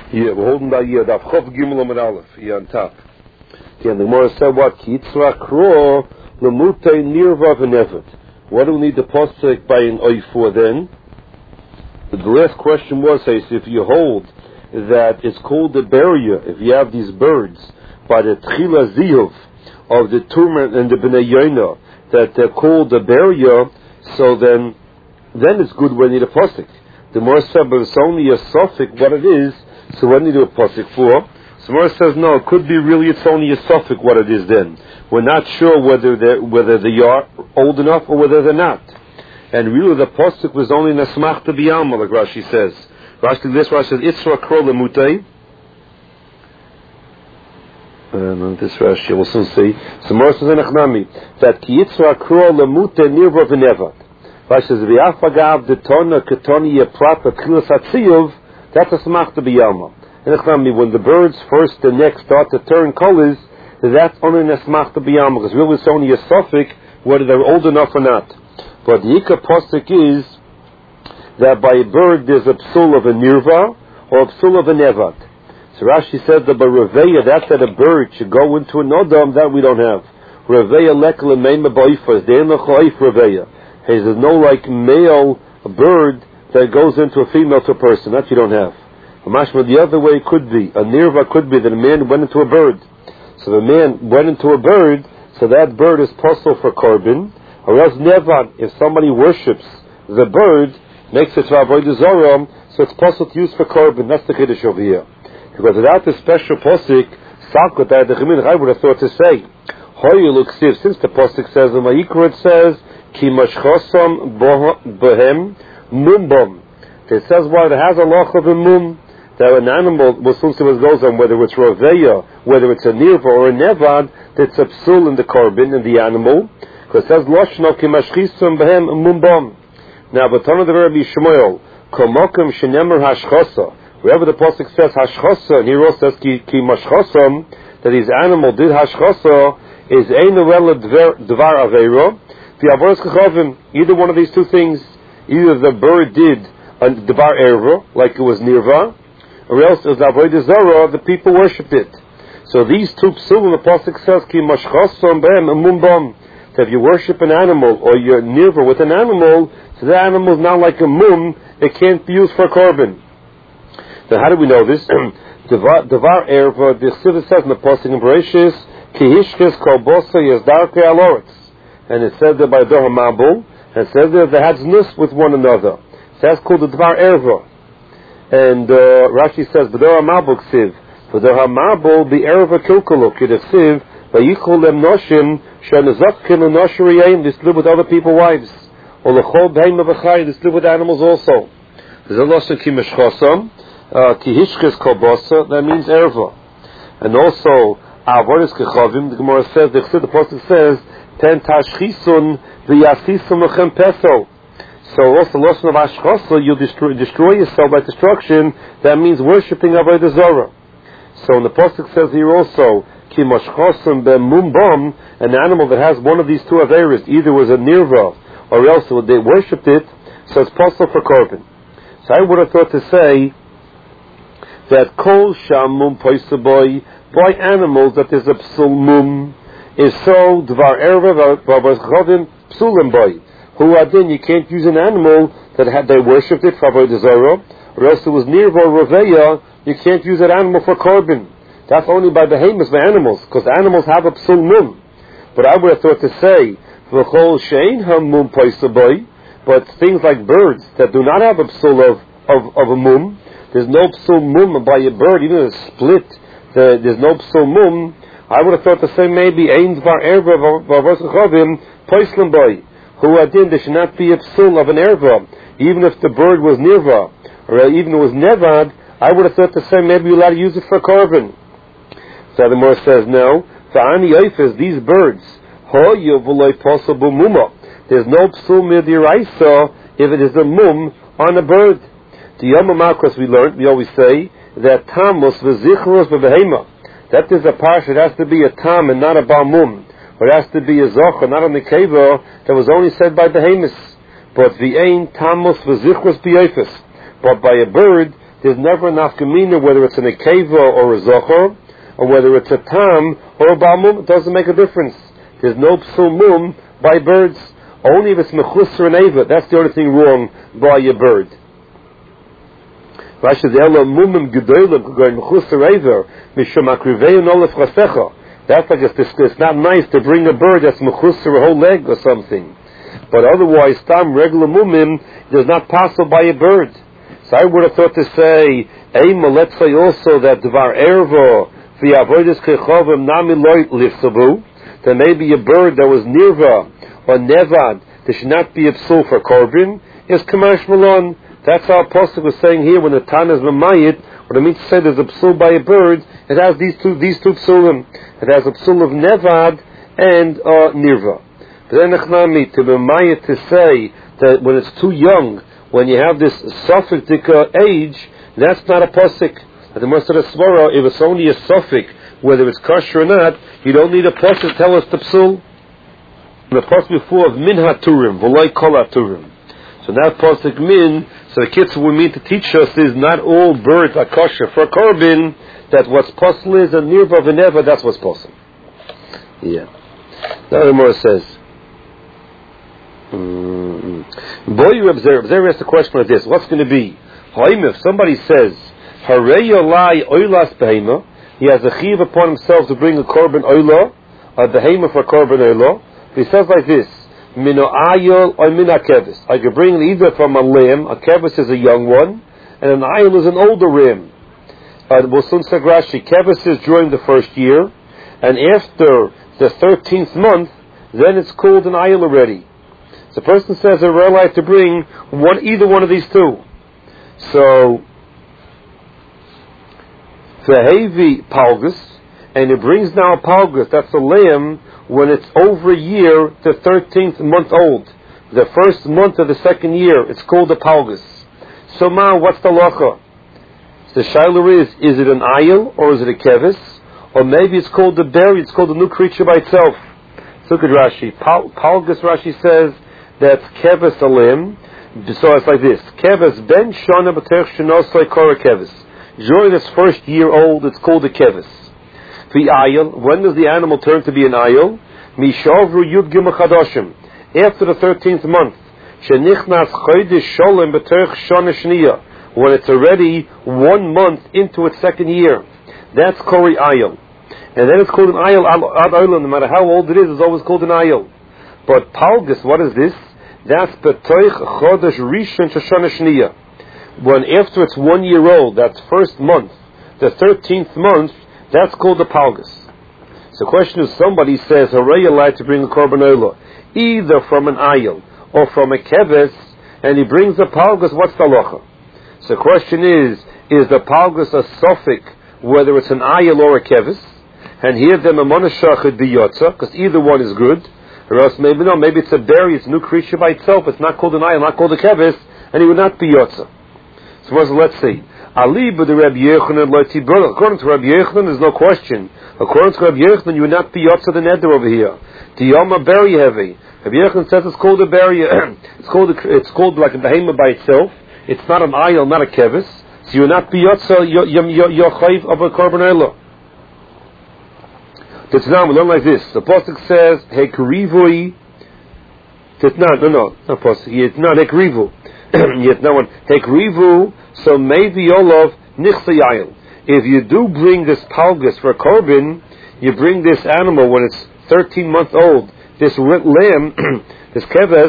Yeah, we're holding that year. Daf Chof Gimel Amud Aleph. Yeah, on top. Okay, and the Gemara said what? Ki yitzra kro lemutei nirva v'nevet. What do we need the posek by an oy for then? The last question was, if you hold that it's called the barrier, if you have these birds by the tchila ziyuv of the Turman and the Bnei Yonah, that they're called the barrier, so then it's good when you need a posek. The Gemara said, but it's only a suffix what it is, so what do you do a posek for? So Gemara says, no, it could be really it's only a suffix what it is then. We're not sure whether they are old enough or whether they're not. And really the posek was only in a smachta b'yalma, like Rashi says. Rashi says, Itzra kro lemutei. And this Rashi we'll soon see. So Gemara says in Echnami, that ki Itzra kro lemutei nirva v'nevat. Rashi says, v'yafagav detona ketoni yeprat v'tchilas hatziyuv, that's a smachta b'yalma. And when the birds first and next start to turn colors, that's only a smachta b'yalma, because really it's only a suffix whether they're old enough or not. But the Yikar posek is that by a bird there's a psul of a nirva or a psul of a nevat. So Rashi said that by reveya, that's that a bird should go into an odam, that we don't have. Reveya lek lemeima ba'ifas, de'en lecho'if reveya. There's no like male bird that goes into a female to a person, that you don't have. Mashma, the other way could be, a nirva could be that a man went into a bird. So the man went into a bird, so that bird is possible for korban. Or else nevan, if somebody worships the bird, makes it to avodah zarah, so it's possible to use for korban. That's the chiddush over here. Because without the special posik, salkot that the Chemin I would have thought to say, hoyu luksiv, since the posik says in Vayikra it says, ki mashchosam bohem mumbom. It says what? It has a loch of a mum. That an animal, goes on, whether it's roveya, whether it's a nirva or a nevad, that's a psul in the korban, in the animal, because it says, loshno ki mashchisum behem mumbam. Now, but Tana the Rabbi Shmuel, komokim shenemer hashchosa, wherever the pasuk says hashchosa, and here also says ki mashchosam, that his animal did hashchosa, is ein rela dvar aveiro, the avoros kachavim, either one of these two things, either the bird did a dvar erva, like it was nirva, or else as avodah zarah, the people worshipped it. So these two psulim, the pasuk says ki mashchosam behem mumbam. So if you worship an animal or you're nirva with an animal, so the animal is not like a mum, it can't be used for korban. So how do we know this? Devar erva, the Chsiva says in the pasuk in Bereshis, ki hishkes kol bosa yezdarke aloretz, and it says there by Doha Mabul, and it says there they had znus with one another. So that's called the Devar erva. And Rashi says, "B'dor hamabul ksiv, b'dor hamabul the erva kilkulu k'desiv vayikol lem noshim shenazakkin u'noshiriyim." They live with other people's wives. Or lechol b'heim avachai. They live with animals also. There's a lashon ki meshchosam, ki hishkes kol bosa. That means erva. And also avodas kechavim. The Gemara says, the pasuk says, ten tashchisun v'yasisum lechem peso. So also, loss of Ashchosa, you destroy yourself by destruction. That means worshipping avodah zarah. So, in the pasuk says here also, ki mashchosam bemumbam, an animal that has one of these two averas, either was a nirva or else they worshipped it. So it's possible for korban. So I would have thought to say that kol shamum poisaboy, by animals that there's a psul mum, is so dvar erva v'avos psulim boy. Who adin, you can't use an animal that they worshipped it for avodah zarah, or else it was nirva or roveya, you can't use that animal for korban. That's only by behemoths, by animals, because animals have a psul mum. But I would have thought to say, v'chol shein hamum poisaboy, but things like birds that do not have a psul of a mum, there's no psul mum by a bird, even a split, there's no psul mum. I would have thought to say maybe ein dvar erva v'avos kechavim poislim boy. Who adin, there should not be a psul of an erva, even if the bird was nirva, or even if it was nevad. I would have thought to say maybe you're allowed to use it for korban. So the Gemara says no. Fa'ani oifes, these birds, hoyu v'loy possible muma. There's no psul midiraisa if it is a mum on a bird. The Yom HaMakros we learned, we always say that tamus v'zichros v'behema. That is a parsha, it has to be a tam and not a balmum. Or it has to be a zocha, not a nekeva, that was only said by behemoths. But v'ein tamus v'zichros b'yefes. But by a bird, there's never an afkamina whether it's an akeva or a zochor, or whether it's a tam or a balmum. It doesn't make a difference. There's no psul mum by birds. Only if it's mechusar and eva, that's the only thing wrong by a bird. That's like it's not nice to bring a bird that's mechusar a whole leg or something. But otherwise, tam regular mumim does not pass by a bird. So I would have thought to say, let's say also that dvar ervo v'avodas kechovim nami loy lifsabu, that maybe a bird that was nirva or nevad, there should not be a psul for korban, is kamash malon. That's how Apostle was saying here when the Tan is mamayit. What I mean to say, there's a psul by a bird. It has these two psulim. It has a psul of nevad and nirva. But then echnami to mamayit to say that when it's too young, when you have this suffix age, that's not a posik. At the most of the svara, if it's only a suffix, whether it's kosher or not, you don't need a posik to tell us the psul. The posik before of min haturim, v'loi kol haturim. So now posik min. So the kids we mean to teach us is not all birds are kosher for korban. That what's possible is a nirva v'neva. That's what's possible. Yeah. Now the Gemara says, boy, you observe. There is the question like this: what's going to be? If somebody says, "Harei yolai oilas behema," he has a chiv upon himself to bring a korban oila, a behema for korban oila. He says like this: Mino ayil or min kevis. I could bring it either from a lamb. A kevis is a young one, and an ayil is an older ram. We'll soon say Rashi. Kevis is during the first year, and after the 13th month, then it's called an ayil already. The person says they're allowed to bring either one of these two. So, Vehevi Palgus, and it brings now a Palgus, that's a lamb, when it's over a year, the 13th month old. The first month of the second year, it's called a Palgus. So now, what's the locha? The shayla is it an ayil, or is it a kevis? Or maybe it's called a berry, it's called a new creature by itself. Look at Rashi. Palgus, Rashi says, that's kevis a limb. So it's like this: kevis ben shana b'terech shenosai kora kevis. During its first year old, it's called a kevis. The ayil. When does the animal turn to be an ayil? Mishavru yud gimel chadashim. After the 13th month, shenichnas chodesh sholem b'terech shana shniya. When it's already 1 month into its second year, that's kori ayil. And then it's called an ayil ad ayil. No matter how old it is, it's always called an ayil. But palgus, what is this? That's b'toich chodesh rishon shana shniya. When after it's 1 year old, that's first month, the 13th month, that's called the palgus. So the question is, somebody says, "Hooray, you're allowed to bring a korban olah, either from an ayil or from a keves," and he brings a palgus. What's the halacha? So the question is the palgus a suffix, whether it's an ayil or a keves? And here the mamonashach would be yotza, because either one is good. Or else maybe it's a berry, it's a new creature by itself. It's not called an ayil, not called a keves, and he would not be yotza. So let's see. Ali b'de Rabbi Yochanan lo'ti brother. According to Rabbi Yochanan, there's no question. According to Rabbi Yochanan, you would not be yotza the neder over here. Tiyama berry heavy. Rabbi Yochanan says it's called a berry. It's called like a behema by itself. It's not an ayil, not a kevis. So you would not be yotza your chayv of a korban olah. Titnan, we learn like this. The pasuk says hekrivui. Titnan, no, not pasuk. Titnan hekrivu. Yet no one hekrivu. So maybe Olav nichsayayil. If you do bring this palgus for korban, you bring this animal when it's 13 months old. This lamb, this keves.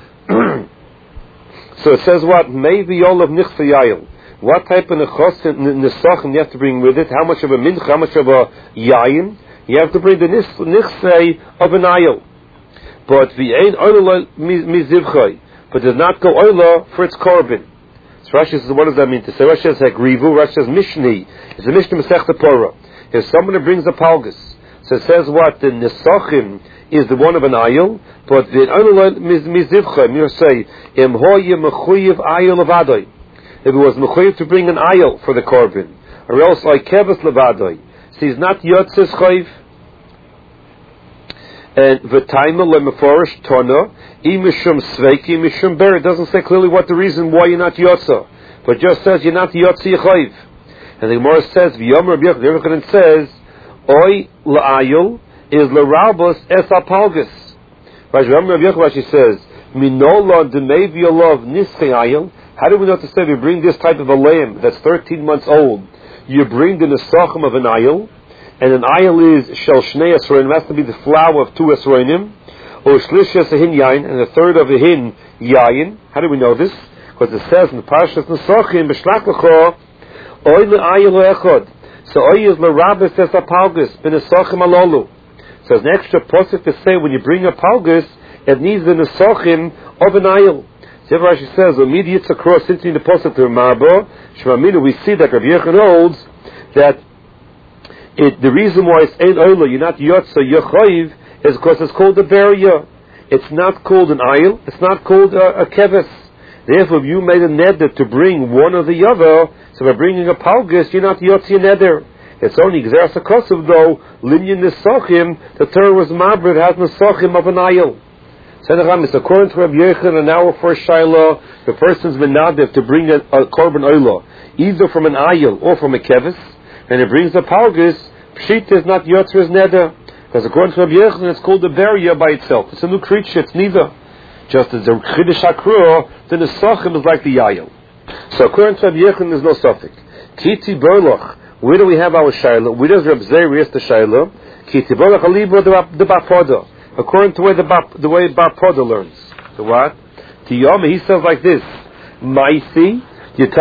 So it says what? Maybe Olav nichsayayil. What type of nesachim you have to bring with it? How much of a mincha? How much of a yayin? You have to bring the nichsay of an ayil. But v'ein oila mizivchay. But does not go oila for its korban. So Rashi says, what does that mean to say? Rashi says hekrivu. Rashi says mishni. It's a mishnah Masechta Torah. If somebody brings a palgus, so it says what? The nesachim is the one of an ayil. But v'ein oila mizivchay. You say im hoye mechuyev ayil levadoi. If it was mechuyev to bring an ayil for the korban, or else like keves levadoi. So he's not yotzes chayv. And v'taima lemeforish tona imishum sveiki imishum ber. It doesn't say clearly what the reason why you're not yotza. but just says you're not Yotzi Yechoiv. And the Gemara says, V'yomer Rabbi Yochanan says, Oy la'ayil is l'rabos es apalgus. Rabbi Yochanan says, Minola d'mei v'yolov nischei ayil. How do we know to say we bring this type of a lamb that's 13 months old? You bring the nesachim of an ayil, and an ayil is shel shnei esroinim, has to be the flour of 2 esroinim, or shlish esahin yain, and a third of a hin yain. How do we know this? Because it says in the Parshas Nesachim, b'shlach l'cho, oy le'ayil echod. So oy is l'rabes es apalgus, b'nesachim alolu. So there's an extra posuk to say when you bring a palgus, it needs the nesachim of an ayil. So Rashi says, immediate across into the posuk to Marbo, Shemaminu, we see that Rabbi Yochanan holds that the reason why it's ein oila, you're not yotza yechoiv, is because it's called a beria. It's not called an ayil. It's not called a keves. Therefore, if you made a neder to bring one or the other, so by bringing a palgus, you're not yotzi neder. It's only Gzeras HaKosav though, linyan nesachim, the Torah was mabrid, has nesachim of an ayil. It's according to Rabbi Yochanan, an hour for Shiloh, the person's menadiv to bring a korban oila, either from an ayil or from a keves, and it brings a palgus, pshit is not yotzer's neder. Because according to Rabbi Yochanan, it's called a beria by itself. It's a new creature, it's neither. Just as the Chiddush HaKruah, the nesachim is like the ayil. So according to Rabbi Yochanan, there's no suffix. Kiti berloch. Where do we have our Shiloh? Where does Reb Zeri the Shiloh? Kiti berloch alibra the Bapoda. According to the way Bapoda learns. So what? Tiyom, he says like this. Maisi